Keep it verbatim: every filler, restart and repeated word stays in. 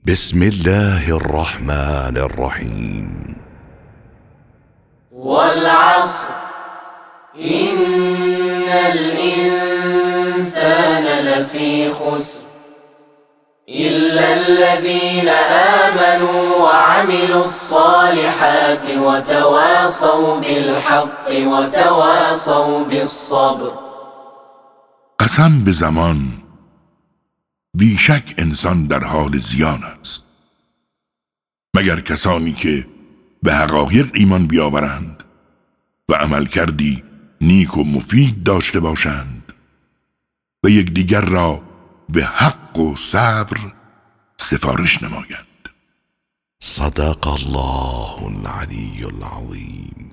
بسم الله الرحمن الرحیم. والعصر إن الإنسان لفي خسر إلا الذين آمنوا وعملوا الصالحات وتواصوا بالحق وتواصوا بالصبر. قسم به زمان، بیشک انسان در حال زیان است، مگر کسانی که به حقایق ایمان بیاورند و عمل کردی نیک و مفید داشته باشند و یکدیگر را به حق و صبر سفارش نمایند. صدق الله العلی العظیم.